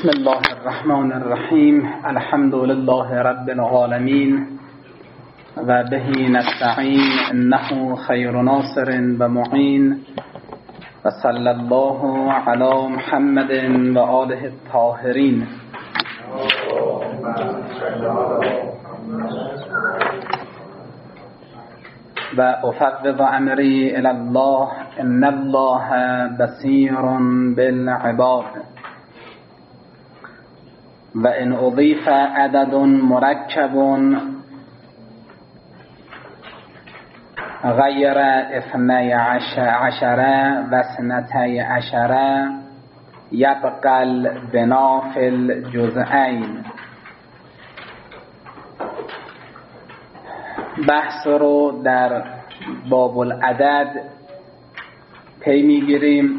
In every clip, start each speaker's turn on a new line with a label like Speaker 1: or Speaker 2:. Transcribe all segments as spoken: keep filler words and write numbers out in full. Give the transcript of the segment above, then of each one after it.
Speaker 1: بسم الله الرحمن الرحیم. الحمد لله رب العالمین و به نستعین انه خیر ناصر و معین و صلی الله علی محمد و آله الطاهرین. و افوض امری الی الله ان الله بصیر بالعباد. و ان اضیف عدد مرکب غیر اثنی عشر و اثنتی عشر یبقى البنا فی الجزئین. بحث رو در باب العدد پی میگیریم.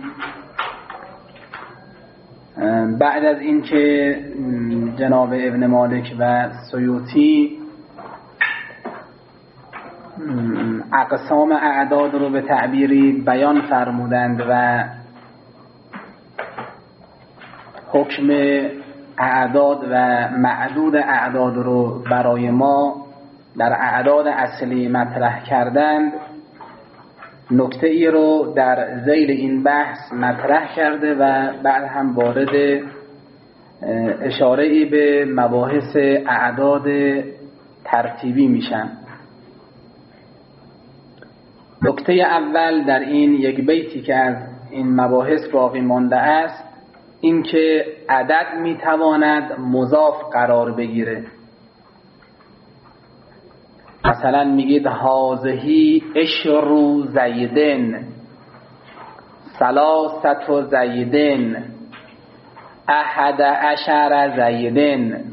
Speaker 1: بعد از اینکه جناب ابن مالک و سیوطی اقسام اعداد رو به تعبیری بیان فرمودند و حکم اعداد و معدود اعداد رو برای ما در اعداد اصلی مطرح کردند، نکته ای رو در ذیل این بحث مطرح کرده و بعد هم وارد اشاره ای به مباحث اعداد ترتیبی میشن. نکته اول در این یک بیتی که از این مباحث باقی مانده است، این که عدد میتواند مضاف قرار بگیره. مثلا میگید هازهی اشرو زیدن، ثلاثت زیدن، احد عشر زیدن.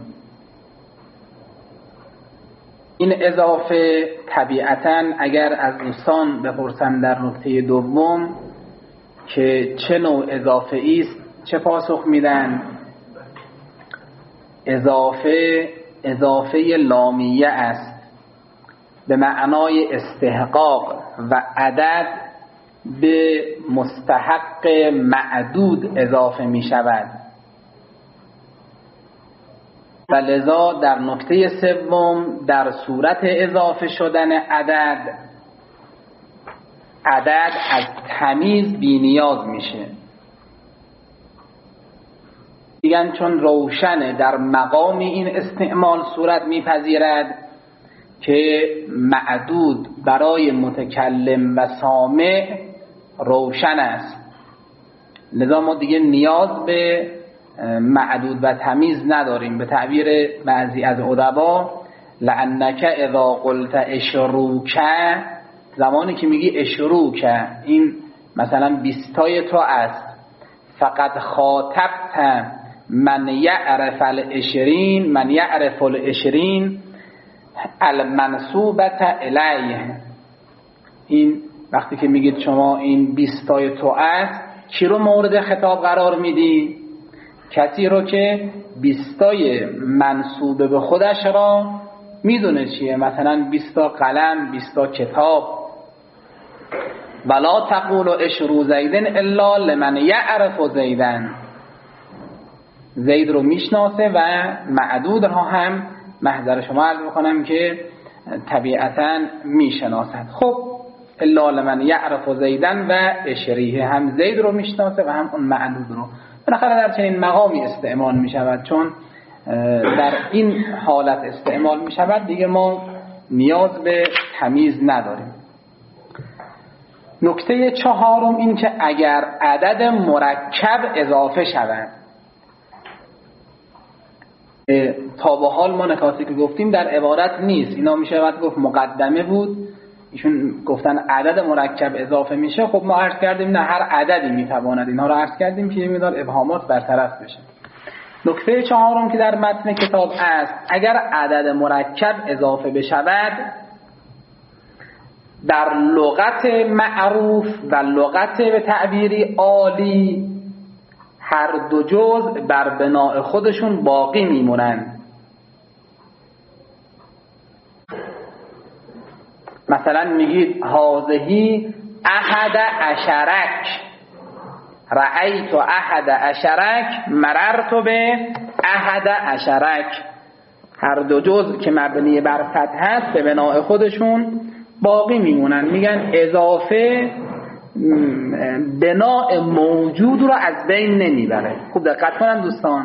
Speaker 1: این اضافه طبیعتاً اگر از دوستان بپرسن در نکته دوم که چه نوع اضافه است، چه پاسخ میدن؟ اضافه اضافه لامیه است، به معنای استحقاق و عدد به مستحق معدود اضافه می شود. و لذا در نکته سوم در صورت اضافه شدن عدد، عدد از تمیز بی نیاز میشه. میگن چون روشنه در مقام این استعمال صورت میپذیرد که معدود برای متکلم و سامع روشن است، لذا ما دیگه نیاز به معدود و تمیز نداریم. به تعبیر بعضی از ادبا لعنک اذا قلت اشروک، زمانی که میگی اشروک این مثلا بیستای تو است، فقط خاطبت من یعرف الاشرین، من یعرف الاشرین المنصوبت الیه. این وقتی که میگید شما این بیستای تو است، کی رو مورد خطاب قرار میدی؟ کسی رو که بیستای منصوب به خودش را میدونه چیه، مثلا بیستا قلم، بیستا کتاب. ولا تقول اشرو زیدن الا لمن یعرف زیدن، زید رو میشناسه و معدود ها هم محضر شما عرض میکنم که طبیعتاً میشناسد. خب الا لمن یعرف زیدن و اشریه، هم زید رو میشناسه و هم اون معدود رو. بالاخره در چنین مقامی استعمال میشود، چون در این حالت استعمال میشود دیگه ما نیاز به تمیز نداریم. نکته چهارم این که اگر عدد مرکب اضافه شود، تا به حال ما نکاتی که گفتیم در عبارت نیست، اینا میشه باید گفت مقدمه بود، ایشون گفتن عدد مرکب اضافه میشه. خب ما عرض کردیم نه، هر عددی میتواند، اینا رو عرض کردیم که یه مقدار ابهامات برطرف بشه. نکته چهارم که در متن کتاب است، اگر عدد مرکب اضافه بشود در لغت معروف و لغت به تعبیری عالی، هر دو جزء بر بناء خودشون باقی میمونند. مثلا میگید هازهی احد عشرک، رأیت احد عشرک مررت به احد عشرک. هر دو جزء که مبنی بر فتح هست به بناء خودشون باقی میمونن. میگن اضافه بناء موجود رو از بین نمیبره. خوب دقت کنن دوستان،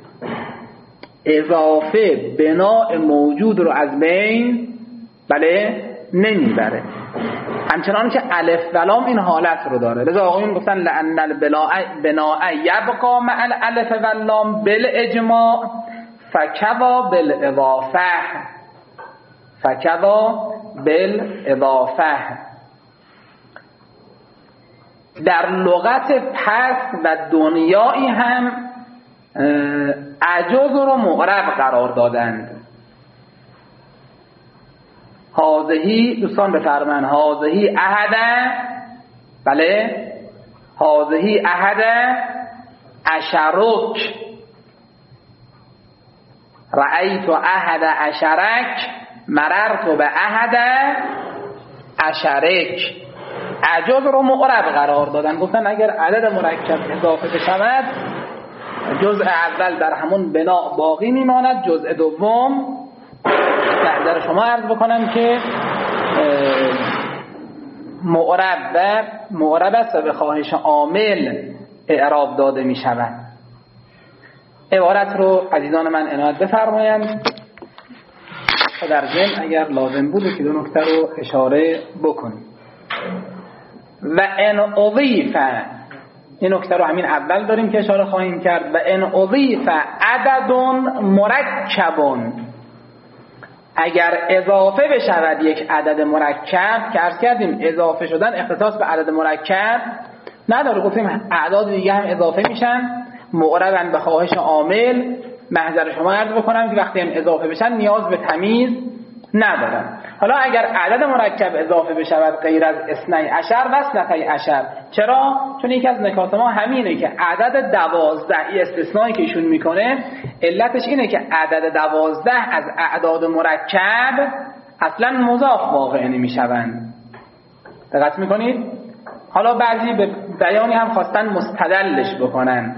Speaker 1: اضافه بناء موجود رو از بین بله نمیبره. همچنان که الف و لام این حالت رو داره. لذا آقایون گفتن لأن البناء یبقى مع الالف و لام بالاجماع فکوا بالاضافه فکوا بالاضافه. در لغت پست و دنیایی هم عجز رو معرب قرار دادند. هازهی دوستان بفرمایند هازهی احد بله هازهی احد عشرک رأیت احد عشرک مررت به احد عشرک. عجز رو معرب قرار دادن. گفتن اگر عدد مرکب اضافه بشود جزء اول در همون بنا باقی میماند، جزء دوم در شما عرض بکنم که معرب و معرب است و به خواهش عامل اعراب داده می شود. عبارت رو عزیزان من عنایت بفرمایند و در ضمن اگر لازم بود که دو نکته رو اشاره بکنیم. و ان اضیف، این نکته رو همین اول داریم که اشاره خواهیم کرد. و ان اضیف عدد مرکب، اگر اضافه بشود یک عدد مرکب که عرض کردیم اضافه شدن اختصاص به عدد مرکب نداره، گفتیم اعداد دیگه هم اضافه میشن معربن به خواهش عامل. محضر شما عرض بکنم که وقتی هم اضافه بشن نیاز به تمیز ندارن. حالا اگر عدد مرکب اضافه بشود غیر از اثنی عشر و اثنتی عشر، چرا؟ چون یکی از نکات ما همینه که عدد دوازده، این استثنایی که ایشون میکنه علتش اینه که عدد دوازده از اعداد مرکب اصلا مضاف واقع نمیشوند. دقت میکنید؟ حالا بعضی به بیانی هم خواستن مستدلش بکنن،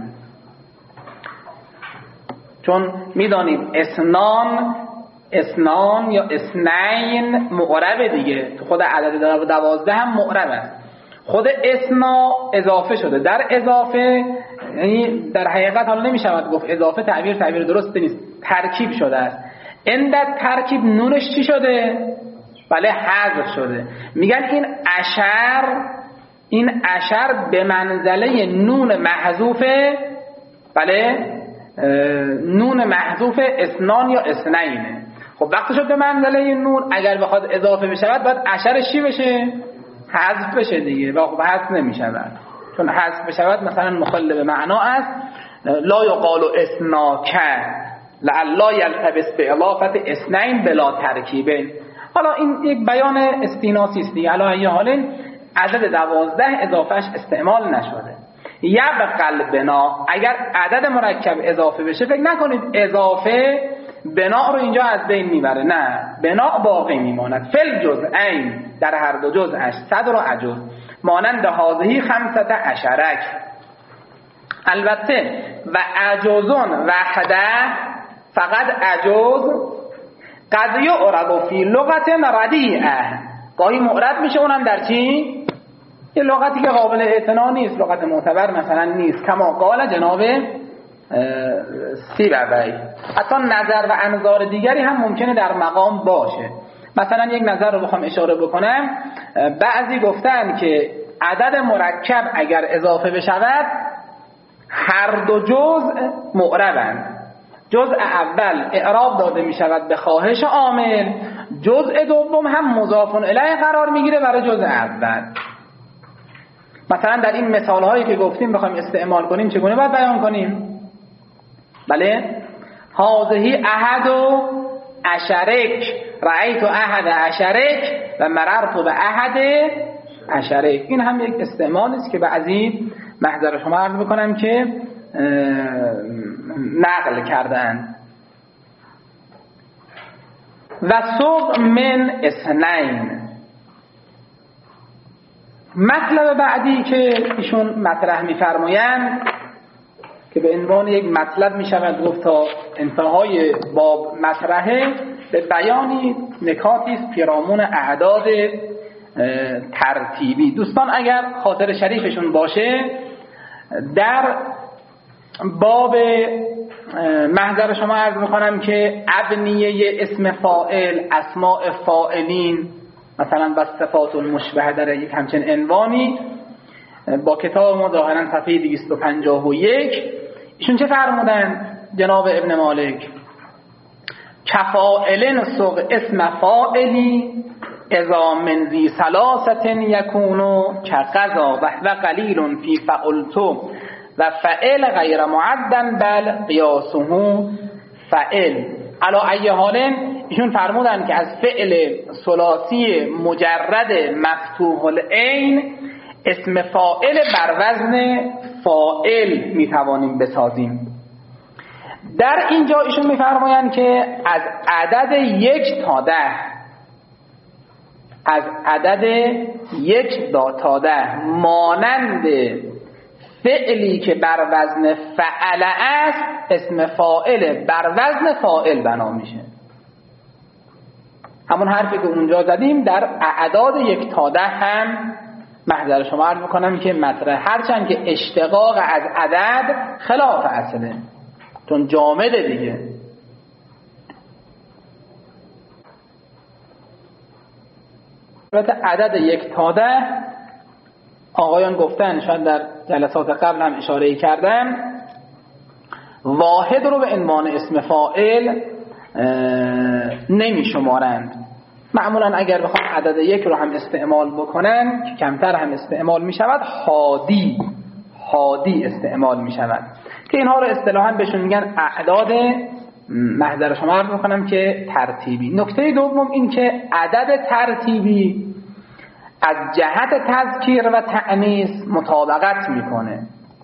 Speaker 1: چون میدانید اسنان اسنان یا اسنین معربه دیگه، تو خود عدد دوازده هم معرب است. خود اسنا اضافه شده، در اضافه یعنی در حقیقت حالا نمی شود گفت اضافه، تعبیر تعبیر درست نیست، ترکیب شده است. این در ترکیب نونش چی شده؟ بله حذف شده. میگن این عشر این عشر به منزله نون محذوفه، بله نون محذوف اسنان یا اسنینه. خب وقتی شد به منزله نون اگر بخواد اضافه بشود باید عشرش چی بشه؟ حذف بشه دیگه. و خب حذف نمیشود، چون حذف بشود مثلا مخل به معنا است. لا یقال اسناک لعلا یلتبس به اضافت اسنین بلا ترکیبه. حالا این یک بیان استیناسی است دیگه. علی حال عدد دوازده اضافهش استعمال نشده. یبقى البنا، اگر عدد مرکب اضافه بشه فکر نکنید اضافه بنا رو اینجا از بین میبره، نه، بنا باقی میماند. فل جزئین، در هر دو جزءش صدر و عجز، مانند هذه خمسة عشرک. البته و عجزون وحده، فقط عجز قد یعرب فی لغت ردیعه، گاهی معرب میشه اونم در چی؟ یه لغتی که قابل اعتنا نیست، لغت معتبر مثلا نیست. کما قال جناب سیبوی. حتی نظر و انظار دیگری هم ممکنه در مقام باشه. مثلا یک نظر رو بخوام اشاره بکنم، بعضی گفتن که عدد مرکب اگر اضافه بشود هر دو جزء معربند. جزء اول اعراب داده می شود به خواهش عامل، جزء دوم هم مضاف الیه قرار میگیره برای جزء اول. مثلا در این مثال هایی که گفتیم بخوایم استعمال کنیم چگونه باید بیان کنیم؟ بله هذه احد عشرک رأیت احد عشرک و مررت به احد عشرک. این هم یک استعمال است که بعضی محضر شما عرض بکنم که نقل کردن. و سوق من اثنین، مطلب بعدی که ایشون مطرح می‌فرمایند که به عنوان یک مطلب می‌شود گفت تا انتهای باب مطرحه، به بیانی نکاتی است پیرامون اعداد ترتیبی. دوستان اگر خاطر شریفشون باشه، در باب محضر شما عرض میکنم که ابنیه اسم فاعل، اسماء فاعلین مثلا و صفات المشبهه در یک همچین عنوانی با کتاب ما ظاهرا صفحه دویست و پنجاه و یک ایشون چه فرمودن جناب ابن مالک؟ کفائلن سوق اسم فاعلی اذا من ذی ثلاثه یکونو کغذا و هو قلیل فی فعلتو و فعل غیر معدن بل قیاسه فعل. علا ای حال ایشون فرمودن که از فعل ثلاثی مجرد مفتوح العین اسم فاعل بر وزن فاعل میتوانیم بسازیم. در اینجا ایشون میفرمایند که از عدد یک تا ده از عدد یک تا ده مانند فعلی که بر وزن فعل است اسم فاعل بر وزن فاعل بنا میشه. همون حرفی که اونجا زدیم در اعداد یک تا ده هم محضر شما عرض میکنم که مطرح، هرچند که اشتقاق از عدد خلاف اصله چون جامده دیگه. البته عدد یک تا ده آقایان گفتن، شاید در جلسات قبل هم اشاره کردم، واحد رو به عنوان اسم فاعل نمی شمارند. معمولا اگر بخوام عدد یک رو هم استعمال بکنن که کمتر هم استعمال می شود، حادی حادی استعمال می شود که اینها رو اصطلاحاً بهشون میگن اعداد محضر شما عرض میکنم که ترتیبی. نکته دوم این که عدد ترتیبی از جهت تذکیر و تأنیث مطابقت میکنه،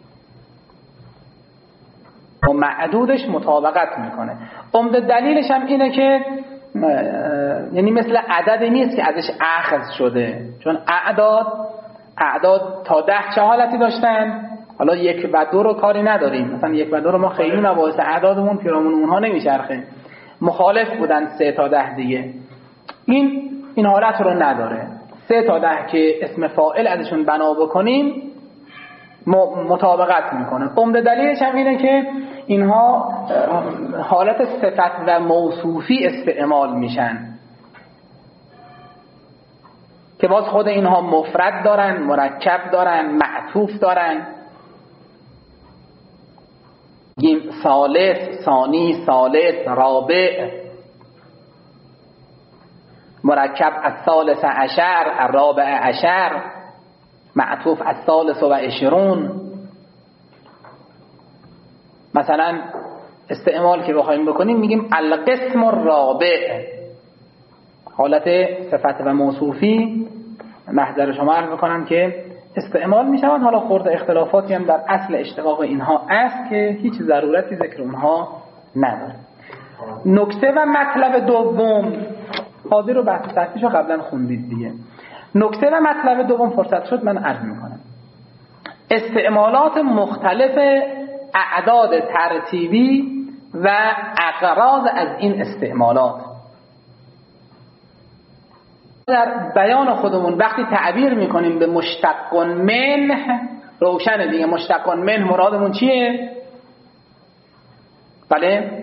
Speaker 1: و معدودش مطابقت میکنه. عمده دلیلش هم اینه که یعنی مثل عددی نیست که ازش اخذ شده، چون اعداد اعداد تا ده چه حالتی داشتن، حالا یک و دو رو کاری نداریم، مثلا یک و دو رو ما خیلی مباحث اعدادمون پیرامون اونها نمیچرخه، مخالف بودن سه تا ده دیگه. این این حالت رو نداره. سه تا ده که اسم فاعل ازشون بنا بکنیم مطابقت میکنه. عمده دلیلش هم اینه که اینها حالت صفت و موصوفی استعمال میشن که باز خود اینها مفرد دارن، مرکب دارن، معطوف دارن. گیم ثالث، ثانی، ثالث، رابع، مرکب الثالث عشر، الرابع عشر، معطوف الثالث و عشرون. مثلا استعمال که بخوایم بکنیم میگیم القسم الرابع، حالت صفت و موصوفی محضر شما عرض میکنم که استعمال میشوند. حالا خورده اختلافاتی هم در اصل اشتقاق اینها است که هیچ ضرورتی ذکر اونها نداره. نکته و مطلب دوم، حاضر رو بحث تحتیش رو قبلا خوندید دیگه. نکته و مطلب دوم فرصت شد من عرض میکنم. استعمالات مختلف اعداد ترتیبی و اغراض از این استعمالات. در بیان خودمون وقتی تعبیر میکنیم به مشتق منه روشن دیگه. مشتق منه مرادمون چیه؟ بله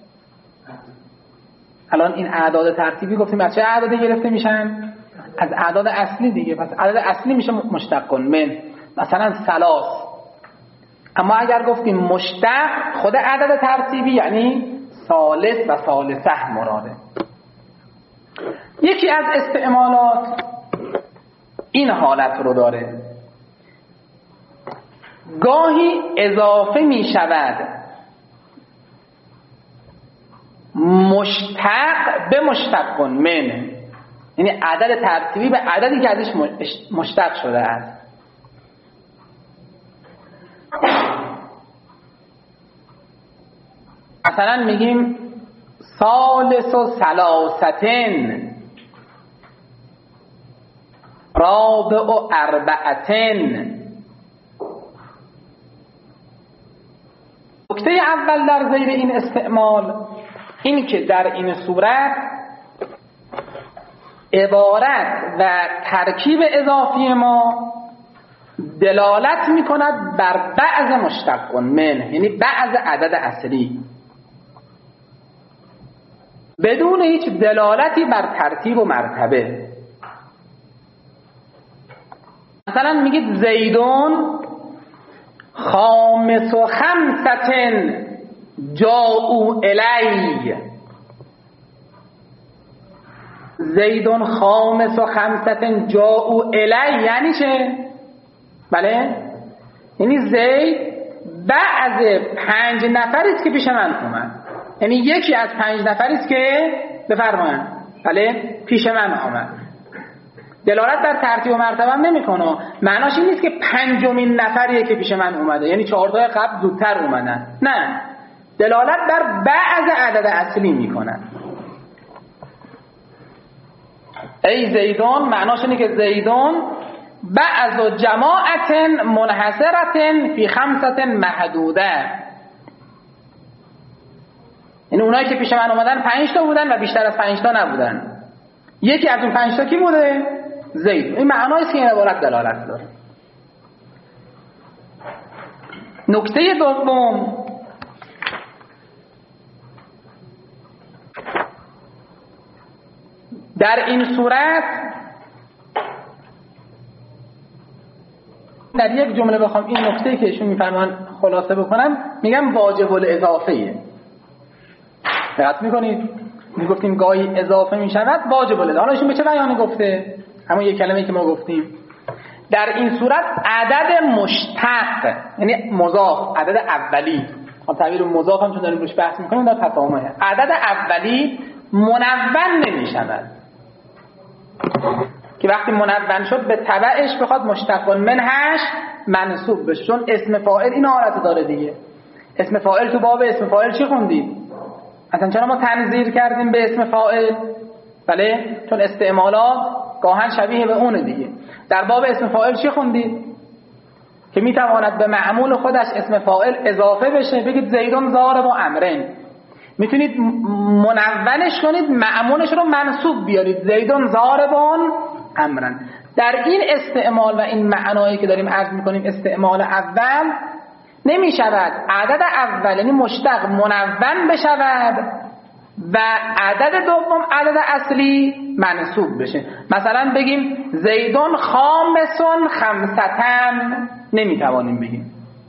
Speaker 1: الان این اعداد ترتیبی گفتیم از چه اعدادی گرفته میشن؟ از اعداد اصلی دیگه. پس عدد اصلی میشه مشتق من، مثلا ثلاث. اما اگر گفتیم مشتق خود عدد ترتیبی یعنی ثالث و ثالثه مراده. یکی از استعمالات این حالت رو داره، گاهی اضافه می شود مشتق به مشتق من، یعنی عدد ترتیبی به عددی که ازش مشتق شده است. مثلا میگیم ثالث و ثلاثتن رابع و اربعتن. نکته اول در ذیل این استعمال این که در این صورت عبارت و ترکیب اضافی ما دلالت می کند بر بعض مشتق من، یعنی بعض عدد اصلی، بدون هیچ دلالتی بر ترتیب و مرتبه. مثلا میگید زیدون خامس و خمستن جاءوا الی. زیدون خامس و خمستن جاءوا الی یعنی چه؟ بله؟ یعنی زید بعض پنج نفری است که پیش من اومد، یعنی یکی از پنج نفری است که بفرمایید بله پیش من آمد. دلالت بر ترتیب و مرتبه هم نمیکنه. معناش این نیست که پنجمین نفریه که پیش من اومده، یعنی چهار تا قبل زودتر اومدن، نه، دلالت بر بعض عدد اصلی میکنن. ای زیدون معناش اینه که زیدون بعض جماعت منحصرت فی خمسة محدوده، یعنی اونایی که پیش من اومدن پنج تا بودن و بیشتر از پنج تا نبودن. یکی از اون پنج تا کی بوده؟ زید. این معناییه که این عبارت دلالت داره. نکته دوم در این صورت در یک جمله بخوام این نکته که ایشون میفرمان خلاصه بکنم، میگم واجب الاضافه. دقت میکنید میگفتیم گاهی اضافه میشود واجب الاضافه. حالا ایشون به چه بیانی گفته؟ همون یک کلمه‌ای که ما گفتیم. در این صورت عدد مشتق یعنی مضاف، عدد اولی، خب تعبیر مضاف هم چون داریم روش بحث میکنیم در تفاهمه، عدد اولی منون نمیشود که وقتی منون شد به تبعش بخواد مشتق منهش منصوب بشه، چون اسم فاعل این حالت داره دیگه. اسم فاعل تو باب اسم فاعل چی خوندید؟ اصلا چرا ما تنظیر کردیم به اسم فاعل؟ بله، چون استعمالات گاهن شبیه به اونه دیگه. در باب اسم فاعل چی خوندید؟ که میتواند به معمول خودش اسم فاعل اضافه بشه. بگید زیدون ضارب و امرن، میتونید منونش کنید، معمولش رو منصوب بیارید، زیدون ضاربون امرن. در این استعمال و این معنایی که داریم عرض میکنیم استعمال اول نمی شود عدد اول یعنی مشتق منون بشود و عدد دوم عدد اصلی منصوب بشه. مثلا بگیم زیدون خامسون خمستن، نمی توانیم بگیم.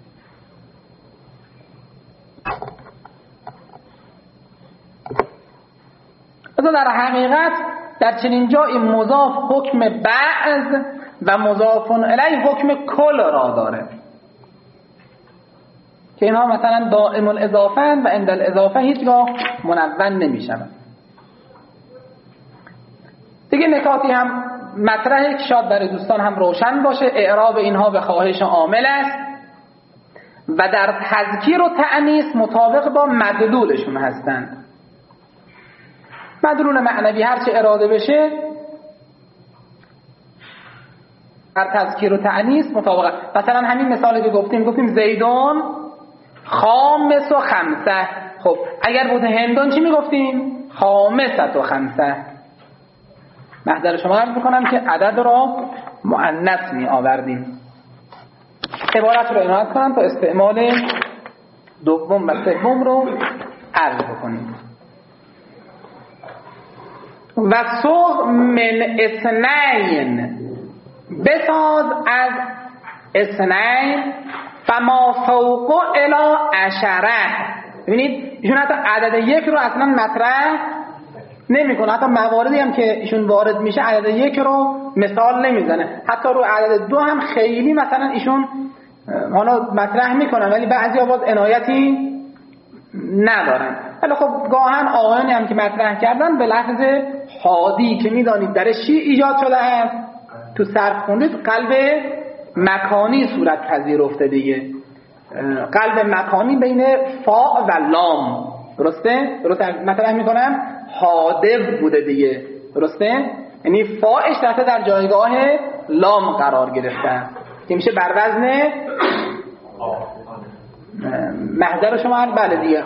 Speaker 1: از در حقیقت در چنین جایی مضاف حکم بعض و مضاف الیه حکم کل را داره که اینها مثلا دائم الاضافه و عند الاضافه هیچگاه منون نمی شود. دیگه نکاتی هم مطرحه که شاید برای دوستان هم روشن باشه. اعراب اینها به خواهش عامل است و در تذکیر و تأنیث مطابق با مدلولشون هستند. مدلول معنوی هرچه اراده بشه در تذکیر و تأنیث مطابق. مثلا همین مثالی که گفتیم گفتیم زیدون خامس و خمسه. خب اگر بود هندون چی میگفتیم؟ خامست و خمسه. محضر شما عرض بکنم که عدد را مؤنث می آوردیم. عبارت رو عنایت کنم تا استعمال دوم و سوم رو عرض بکنیم. و سوق من اثنین، بساز از اثنین فما فوق الی عشره. ببینید ایشون حتی عدد یک رو اصلا مطرح نمی کنه، حتی مواردی هم که ایشون وارد میشه عدد یک رو مثال نمیزنه، حتی رو عدد دو هم خیلی مثلا ایشون حالا مطرح میکنن ولی بعضی ها باز عنایتی ندارن. ولی خب گاهن آقایانی هم که مطرح کردن به لفظ حادی که میدانید درش چی ایجاد شده است، تو صرف خوندید قلب مکانی صورت پذیرفته دیگه. قلب مکانی بین فا و لام، درسته؟ درسته مطرح میکنم حادف بوده دیگه، درسته؟ یعنی فاش رفته در جایگاه لام قرار گرفته است که میشه بر وزن محضر شما بله دیگه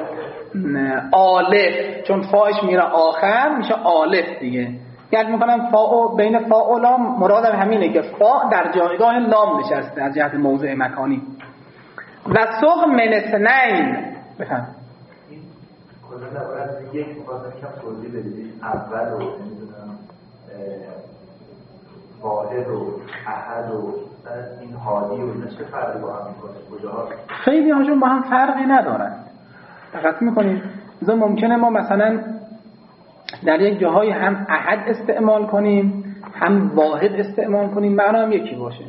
Speaker 1: آلف، چون فاش میره آخر میشه آلف دیگه. یعنی میکنم فا و بین فا و لام مرادم همینه که فا در جایگاه لام نشسته از جهت موضع مکانی. و سوق من اثنین بفهم
Speaker 2: کلا نباید یک مقاطعه کم توضیح بدید اول رو نمیدونم واحد و احد و این حادی و چه فرقی با هم میکنه کجاها؟
Speaker 1: خیلی هاشون با هم فرقی ندارن. دقت میکنید مثلا ممکنه ما مثلا در یک جاهای هم احد استعمال کنیم هم واحد استعمال کنیم معنا هم یکی باشه،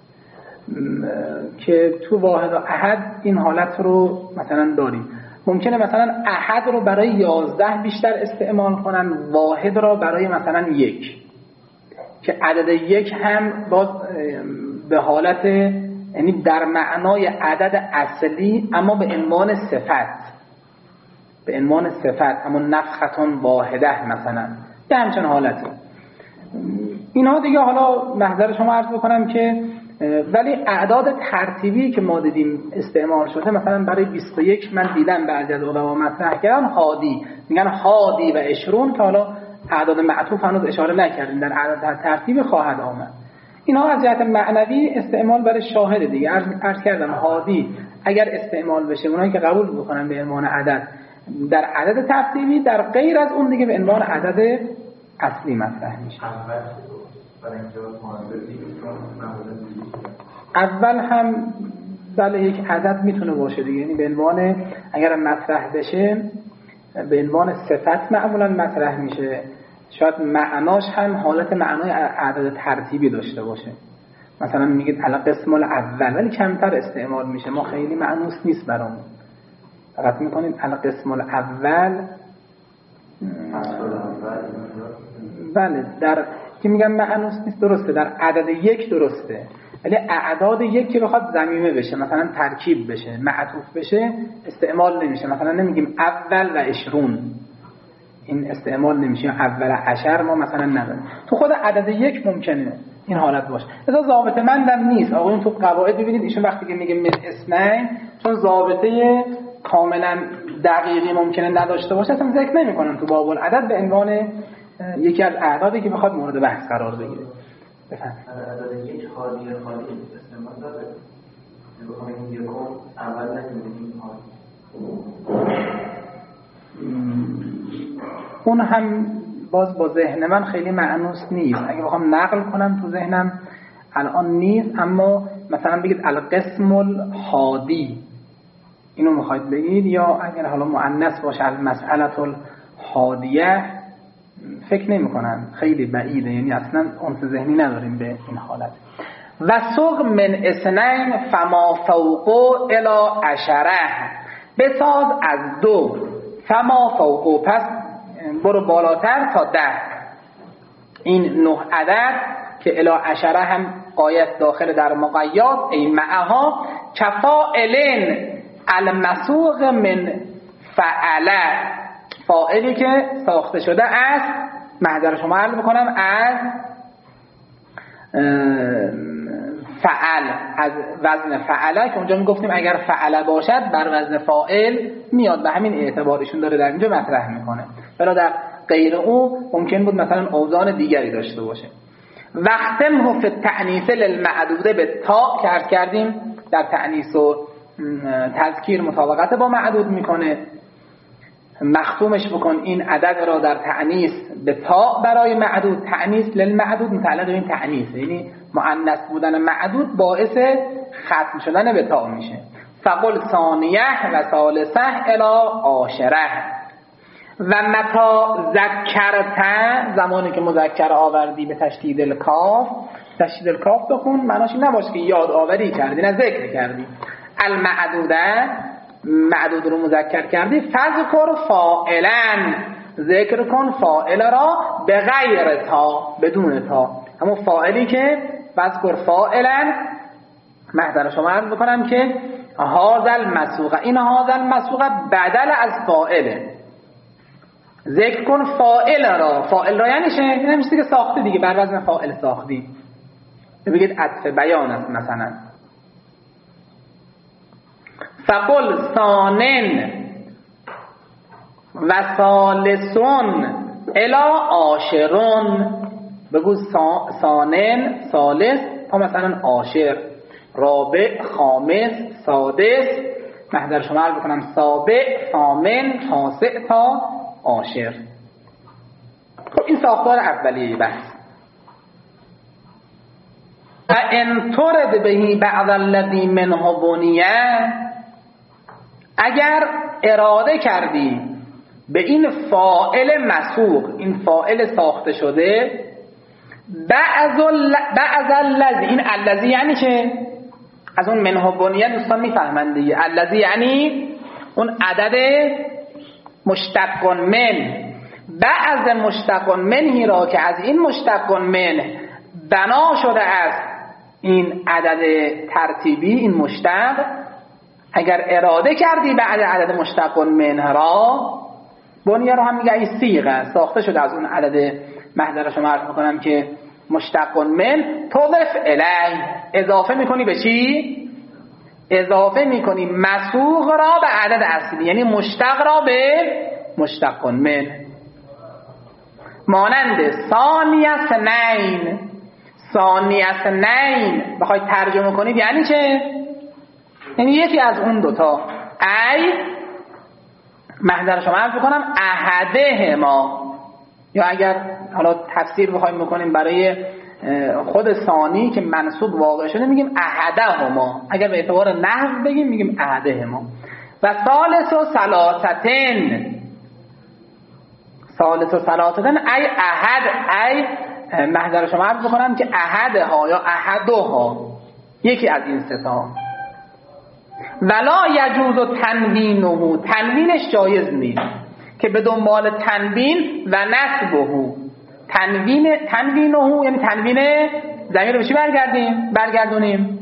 Speaker 1: که تو واحد و احد این حالت رو مثلا داریم. ممکنه مثلا احد رو برای یازده بیشتر استعمال کنن، واحد رو برای مثلا یک، که عدد یک هم باز به حالت یعنی در معنای عدد اصلی اما به عنوان صفت، به عنوان صفت همون نفختون واحده مثلا به همچنان حالتی. اینها دیگه حالا نظر شما عرض بکنم که ولی اعداد ترتیبی که ما دیدیم استعمال شده مثلا برای بیست و یک من دیدم بعضی از علما مطرح کردن هادی، میگن هادی و عشرون که حالا اعداد معطوف هنوز اشاره نکردیم در اعداد ترتیب خواهد آمد. اینها از جهت معنوی استعمال برای شاهد دیگه. عرض, عرض کردم هادی اگر استعمال بشه اونایی که قبول بکنن به عنوان عدد در عدد ترتیبی، در غیر از اون دیگه به عنوان عدد اصلی مطرح میشه. اول هم بله یک عدد میتونه باشه دیگه، یعنی به عنوان اگر مطرح بشه به عنوان صفت معمولا مطرح میشه، شاید معناش هم حالت معنای عدد ترتیبی داشته باشه. مثلا میگید القسم الاول ولی کمتر استعمال میشه، ما خیلی معنوس نیست برامون. فقط میکنید القسم الاول بله در که میگم معنوس نیست، درسته در عدد یک درسته، ولی اعداد یک که بخواد ضمیمه بشه مثلا ترکیب بشه معطوف بشه استعمال نمیشه. مثلا نمیگیم اول و عشرون، این استعمال نمیشه. اول عشر ما مثلا نداریم. تو خود عدد یک ممکنه این حالت باشه. اذا ضابطه مندم نیست. آقایون تو قواعد ببینید ایشون وقتی که میگه من اثنین چون ضابطه کاملا دقیقی ممکنه نداشته باشه اصلا ذکر نمیکنن تو باب العدد به عنوان یکی از اعدادی که میخواد مورد بحث قرار بگیره. بفهم
Speaker 2: عدد یک خالی خالی استعمال داره. بخوام این یکم اول نکنیم
Speaker 1: اون هم باز با ذهن من خیلی معنوس نیست. اگه بخوام نقل کنم تو ذهنم الان نیست، اما مثلا بگید القسم الحادی اینو میخواید بگید، یا اگر حالا مؤنث باشه المسئله الحادیه فکر نمی کنم، خیلی بعیده، یعنی اصلا انس ذهنی نداریم به این حالت. و سوق من اثنین فما فوقو الی عشره، بساز از دو فما فوقو پس برو بالاتر تا ده. این نه عدد که الی عشره هم قایت داخل در مقید ای معها کفائلین المسوق من فعله، فاعلی که ساخته شده از محضر شما عرض بکنم از فعل، از وزن فعله که اونجا میگفتیم اگر فعله باشد بر وزن فاعل میاد، به همین اعتبارشون داره در اینجا مطرح میکنه. ولی در غیر او ممکن بود مثلا اوزان دیگری داشته باشه. وقتمه فی التعنیس للمعدوده به تا که عرض کردیم در تعنیس و تذکیر مطابقت با معدود میکنه. مختومش بکن این عدد را در تعنیس به تا برای معدود. تعنیس للمعدود متعلق به این تعنیس، یعنی مؤنث بودن معدود باعث ختم شدن به تا میشه. فقل ثانیه و ثالثه الی عاشره. و متا ذکرت، زمانی که مذکر آوردی به تشدید الکاف، تشدید الکاف بخون معناش این نباشه که یاد آوری کردی، نه ذکر کردی. المعدوده معدود رو مذکر کردی، فذکر فاعلا، ذکر کن فاعل را به غیر تا، بدون تا، همون فاعلی که فذکر فاعلا محضر شما عرض بکنم که هاذل مسوقه، این هاذل مسوقه بدل از فاعله. ذکر کن فاعل را، فاعل را یعنی چه؟ یعنی میشه که ساخته دیگه، بر وزن فاعل ساختی. بگید عطف بیان است مثلا. فقل ثانن و ثالثون الا عاشرون، بگو ثانن ثالث تا مثلا عاشر، رابع خامس سادس، محضر شما عرض بکنم سابع ثامن تاسع تا عاشر. خب این ساختار اولیه بحث. و ان ترد بهی بعض الذی منه بنیه، اگر اراده کردی به این فاعل مسوق، این فاعل ساخته شده، بعض بعض الذی، این الذی یعنی که از اون منه بنیه دوستان میفهمند دیگه، الذی یعنی اون عدد مشتق من، بعض مشتق منی را که از این مشتق من بنا شده است این عدد ترتیبی، این مشتق، اگر اراده کردی بعد عدد مشتق من را، بنیه رو هم میگه این صیغه ساخته شده از اون عدد محضر شما عرض میکنم که مشتق من، تضف الی، اضافه میکنی به چی؟ اضافه میکنی مسوغ را به عدد اصلی، یعنی مشتق را به مشتق من. مانند ثانی اثنین، ثانی اثنین بخوای ترجمه کنید یعنی چه؟ یعنی یکی از اون دوتا. ای محضر شما عرض بکنم احدهما، یا اگر حالا تفسیر بخوایم بکنیم برای خود ثانی که منصوب واقع شده میگیم احدهما، اگر به اعتبار نحو بگیم میگیم احدهما. و ثالث و ثلاثتن، ثالث و ثلاثتن ای احد، ای محضر شما عرض بکنم که احدها یا احدها، یکی از این سه تا. ولا یجوز تنوینه، تنوینش جایز نیست که به دنبال تنوین و نسبه، تنوین تنوینه یعنی تنوین ضمیر به چی برگردیم برگردونیم؟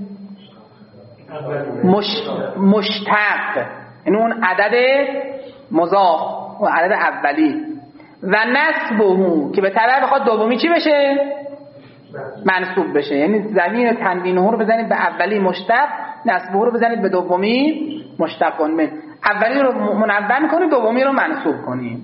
Speaker 1: مش... مشتق، یعنی اون عدد مضاف، اون عدد اولی. و نسبه که به طبع بخواد دومی چی بشه؟ منصوب بشه، یعنی ضمیر تنوینه رو بزنید به اولی مشتق، نسبه رو بزنید به دومی مشتق من. اولی رو منون کنید، دومی رو منصوب کنید،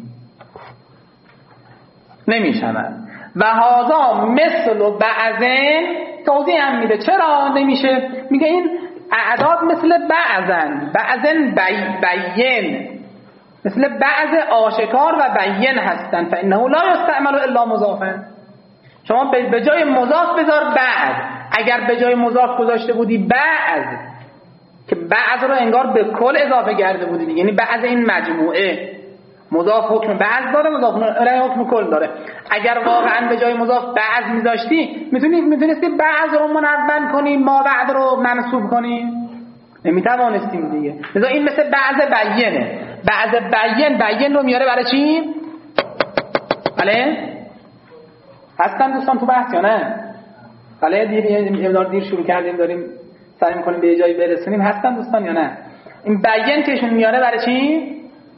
Speaker 1: نمیشود. و هذا مثل بعضن، توضیح هم میده چرا نمیشه. میگه این اعداد مثل بعضن، بعضن بی بین، مثل بعض آشکار و بین هستن. فانه لا یستعمل الا مضافا، شما به جای مضاف بذار بعض. اگر به جای مضاف گذاشته بودی بعض، که بعض رو انگار به کل اضافه کرده بودی، یعنی بعض این مجموعه، مضاف حکم بعض داره، مضاف الیه حکم کل داره. اگر واقعا به جای مضاف بعض میذاشتی، میتونی میتونستی بعض رو منون کنی، ما بعد رو منصوب کنی، نمیتوانستیم دیگه. لذا این مثل بعض بینه، بعض بین، بین رو میاره برای چی؟ بله هستن دوستان تو بحث یا نه؟ بله دیر یه مقدار دیر شروع کردیم، داریم سعی می‌کنیم به جایی برسونیم. هستن دوستان یا نه؟ این بین کهشون میاره برای چی؟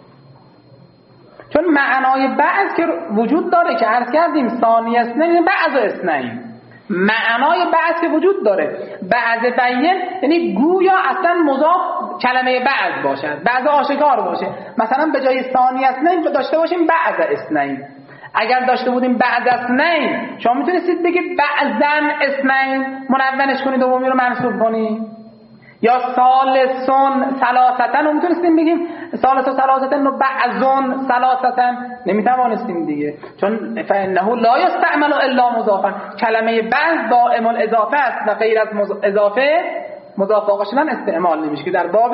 Speaker 1: چون معنای بعض که وجود داره که عرض کردیم ثانی اثنین بعض و اثنین، معنای بعض که وجود داره. بعض بین یعنی گویا اصلا مضاف کلمه بعض باشد، بعض آشکار باشه. مثلا به جای ثانی اثنین داشته باشیم بعض اثنین. اگر داشته بودیم بعض اثنین، شما میتونستید بگید بعضن اثنین، منونش کنید دومی رو منصوب کنید. یا ثالثون ثلاثتن رو میتونستیم بگیم ثالث و ثلاثتن رو بعضون ثلاثتن، نمیتوانستیم دیگه، چون فانه لا یستعمل الا مضافا، کلمه بعض دائم الاضافه است و غیر از اضافه مضاف واقع شدن استعمال نمیشه که در باب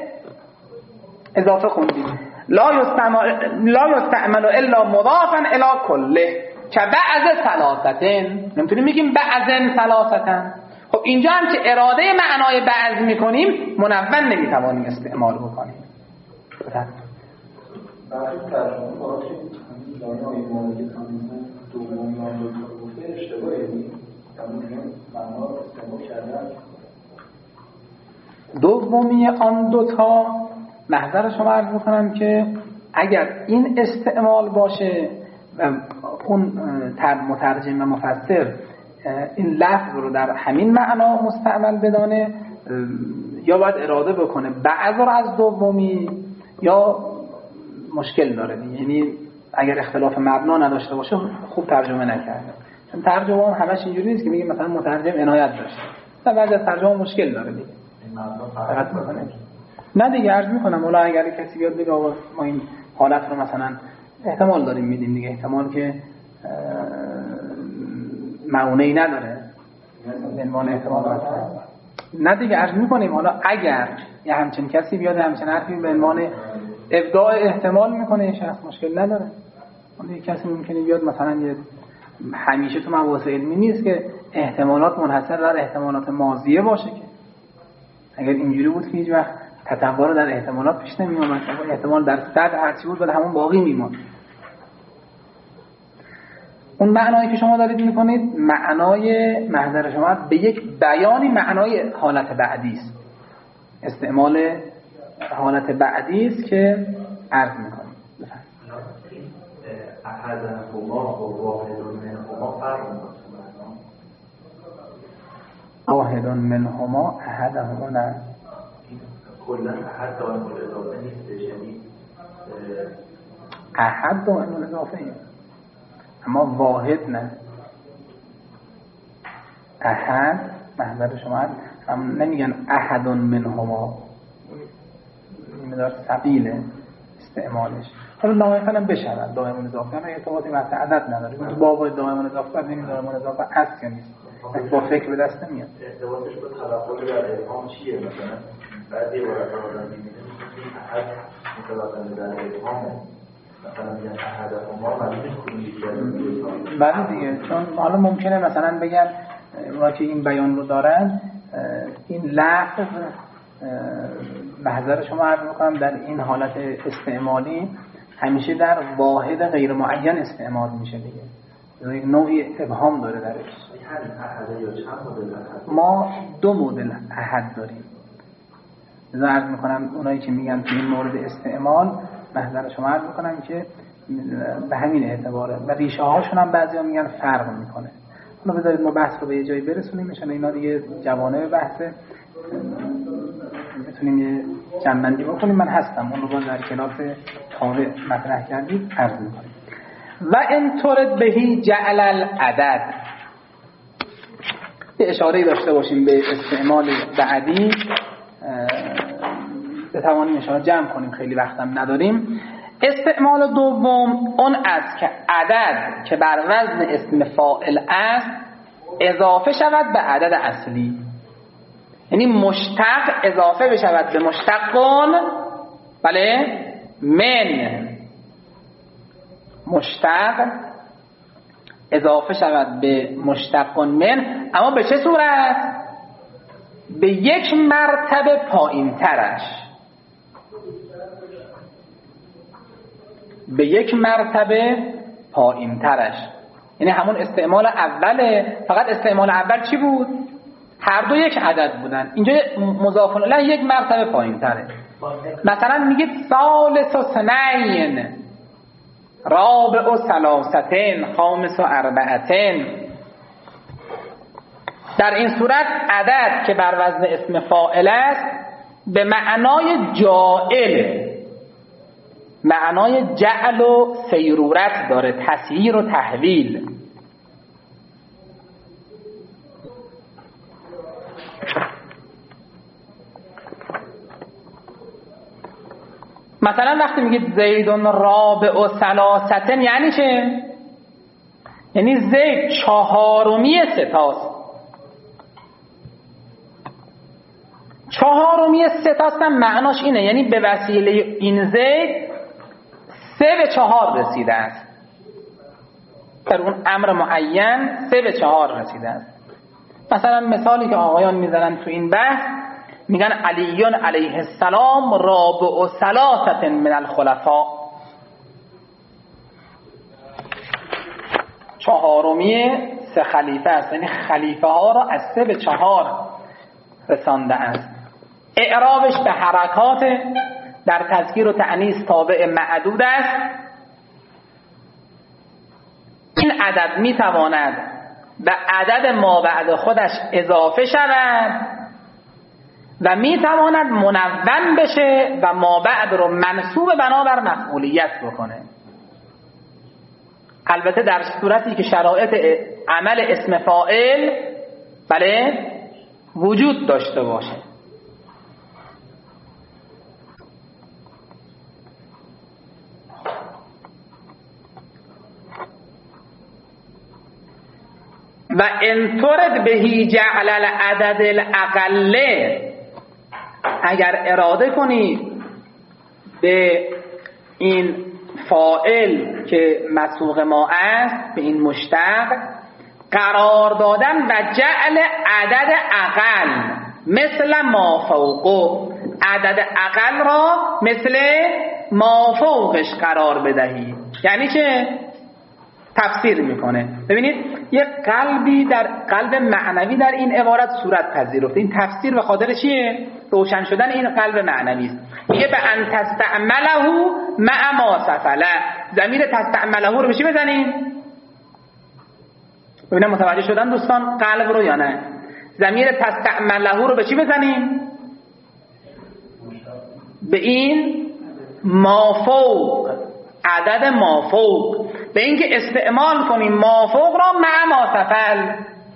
Speaker 1: اضافه خوندیم. لا یستعمل لا یستعمل الا مضافا الی کله که بعض ثلاثتن، نمیتونیم بگیم بعضن ثلاثتن. خب اینجا هم که اراده معنای بعض میکنیم، منون نمیتوانیم استعمال بکنیم.
Speaker 2: برای ترجمه باید همین دانای مورد که همین دومی آن دو تا گفته اشتباهی نیم همین معنا رو استعمال کردن.
Speaker 1: دومی آن دوتا محضر شما عرض میکنم که اگر این استعمال باشه و اون مترجم و مفسر این لفظ رو در همین معنا مستعمل بدانه یا باید اراده بکنه بعض رو از دومی یا مشکل داره دیگه. یعنی اگر اختلاف مبنا نداشته باشه خوب ترجمه نکرده. چون ترجمه هم همش اینجوری نیست که میگه مثلا مترجم عنایت داشته. مثلا بعضی از ترجمه مشکل داره دیگه. فقط میکنه. نه دیگه عرض میکنم اولا اگر کسی بیاد بگه آقا ما این حالت رو مثلا احتمال داریم میدیم دیگه، احتمال که معونه‌ای نداره. عنوان احتمال هست. نه دیگه عرض میکنیم حالا اگر یه همچین کسی بیاد همچین حرفی به عنوان ابداع احتمال میکنه این شخص مشکل نداره. اون یه کسی ممکنه بیاد مثلا یه همیشه تو مباحث علمی نیست که احتمالات منحصر در احتمالات ماضیه باشه که اگر اینجوری بود که هیچ وقت تطور در احتمالات پیش نمی‌آمد، احتمال در صد هرچی بود ولی همون باقی میموند. اون معنایی که شما دارید میکنید معنای محضر شما به یک بیانی معنای حالت بعدی است. استعمال حالت بعدی است که عرض میکنید. بفرمایید.
Speaker 3: احدهما و واحد منهما فرق میکنه.
Speaker 1: واحد منهما احدهما نه.
Speaker 3: کلا احد دائم الاضافه نیست، یعنی
Speaker 1: احد دائم الاضافه نیست. اما واحد نه. احد محضر شما هم نمیگن احد منهما، این مدار ثقیله استعمالش. حالا لایقا هم بشود دائم الاضافه هم ارتباطی با عدد نداره. تو باب دائم الاضافه ببینید دائم الاضافه هست یا نیست، با فکر به دست نمیاد.
Speaker 3: ارتباطش با تلفظ در ابهام چیه؟ مثلا بعضی عبارت ها رو می‌بینید احد متلفظ در ابهامه، مثلا میگن احدهما معنیش کدوم؟
Speaker 1: بله دیگه، چون حالا ممکنه مثلا بگن اونا که این بیان رو دارن این لفظ محضر شما عرض میکنم در این حالت استعمالی همیشه در واحد غیر معین استعمال میشه دیگه، یک نوعی ابهام داره درش. ما دو مدل احد داریم. لذا عرض میکنم اونایی که میگن تو این مورد استعمال محضر شما عرض میکنم که به همین اعتباره و ریشه هاشون هم بعضی ها میگن فرق میکنه. حالا بذارید ما بحث رو به یه جایی برسونیم میشن اینا دیگه جوانه بحثه، بتونیم یه جنبندی بکنیم. من هستم اون رو باز در کلاس تابع مطرح کردید عرض میکنیم. و ان ترد بهی جعل العدد، یه اشاره‌ای داشته باشیم به استعمال بعدی، بتوانیم اشاره جمع کنیم، خیلی وقتم نداریم. استعمال دوم اون است که عدد که بر وزن اسم فاعل است اضافه شود به عدد اصلی، یعنی مشتق اضافه بشود به مشتقون، بله، من مشتق اضافه شود به مشتقون من، اما به چه صورت؟ به یک مرتبه پایین ترش، به یک مرتبه پایین ترش، یعنی همون استعمال اوله، فقط استعمال اول چی بود؟ هر دو یک عدد بودن، اینجا مضاف الیه یک مرتبه پایین تره. مثلا میگید ثالث و سنین، رابع و ثلاثتین، خامس و اربعتین. در این صورت عدد که بر وزن اسم فاعل است به معنای جاعل، معنای جعل و سیرورت داره، تسییر و تحویل. مثلا وقتی میگید زیدون رابع و ثلاثتن یعنی چه؟ یعنی زید چهارمی ستاست، چهارمی ستاست هم معناش اینه، یعنی به وسیله این زید سه به چهار رسیده است، در اون امر معین سه به چهار رسیده است. مثلا مثالی که آقایان میزنن تو این بحث میگن علیون علیه السلام رابع و ثلاثت من الخلفاء، چهارمی سه خلیفه است، یعنی خلیفه ها را از سه به چهار رسانده است. اعرابش به حرکات در تذکیر و تأنیث تابع معدود است. این عدد میتواند به عدد ما بعد خودش اضافه شود و میتواند منون بشه و ما بعد رو منصوب بنابر مفعولیت بکنه. البته در صورتی که شرایط عمل اسم فاعل بله وجود داشته باشه. و انطرد بهی جعل العدد الاقل، اگر اراده کنی به این فاعل که مسوق ما است، به این مشتق قرار دادن و جعل عدد اقل مثل ما فوقه، عدد اقل را مثل ما فوقش قرار بدهی. یعنی چه؟ تفسیر میکنه. ببینید یک قلبی در قلب معنوی در این عبارت صورت پذیرفته. این تفسیر به خاطر چیه؟ روشن شدن این قلب معنوی است. میگه به ان تستعمله مع ما سفله، ضمیر تستعمله رو به چی بزنیم؟ ببینم متوجه شدن دوستان قلب رو یا نه؟ ضمیر تستعمله رو به چی بزنیم؟ به این مافوق، عدد مافوق، به اینکه استعمال کنیم مافوق را مع ما سفل،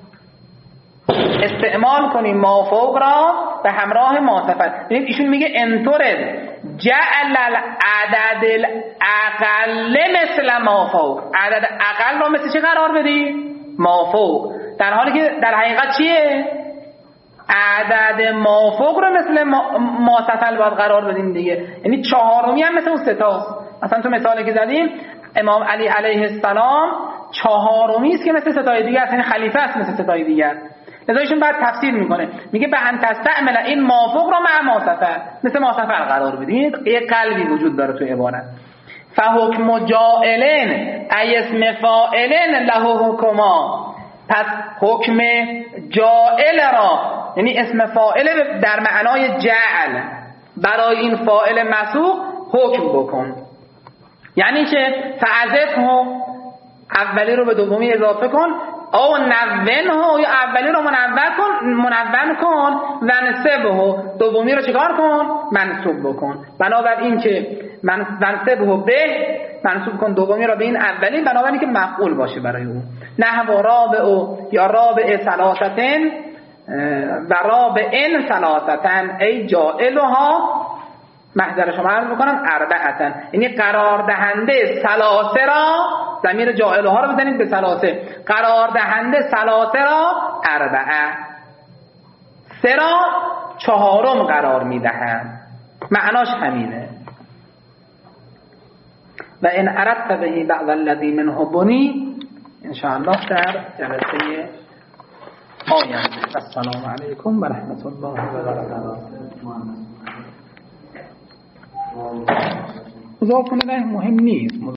Speaker 1: استعمال کنیم مافوق را به همراه ما سفل. ببینید ایشون میگه انطرد جعل العدد الاقل مثل مافوق، عدد اقل را مثل چه قرار بدی؟ مافوق. در حالی که در حقیقت چیه؟ عدد مافوق رو مثل ما سفل باید قرار بدیم دیگه. یعنی چهارمی هم مثل اون ستاست. مثلا تو مثالی که زدیم امام علی علیه السلام چهارمی است که مثل ستای دیگر است، یعنی خلیفه است مثل ستای دیگر. لذا ایشون بعد تفسیر میکنه، میگه به ان تستعمل این مافوق رو مع ما سفل، مثل ما سفل قرار بدید. یک قلبی وجود داره تو عبارت. فحکم جائلن ای اسم فاعلن له حکما، پس حکم جائل را، یعنی اسم فاعل در معنای جعل، برای این فاعل مسوق حکم بکن. یعنی که فعذفه، اولی رو به دومی اضافه کن، او نونهو، یا اولی رو منون کن منون کن و نسبه، دومی رو چیکار کن؟ منصوب بکن. بنابراین که منصبه به، منصوب کن دومی رو به این اولی، بنابراین که مفعول باشه برای اون. نحو رابع یا رابع ثلاثتن و رابعن ثلاثتن ای جائلها، محضر شما عرض بکنم اربعتن، یعنی قرار دهنده ثلاثه را، ضمیر جائلها رو بزنید به ثلاثه، قرار دهنده ثلاثه را اربعه، سه را چهارم قرار میدهند. معناش همینه. و ان اردت به بعض الذی منه بنی، ان شاء الله در جلسه آینده. السلام علیکم و رحمت الله و برکاته. مضاف کنه مهم نیست.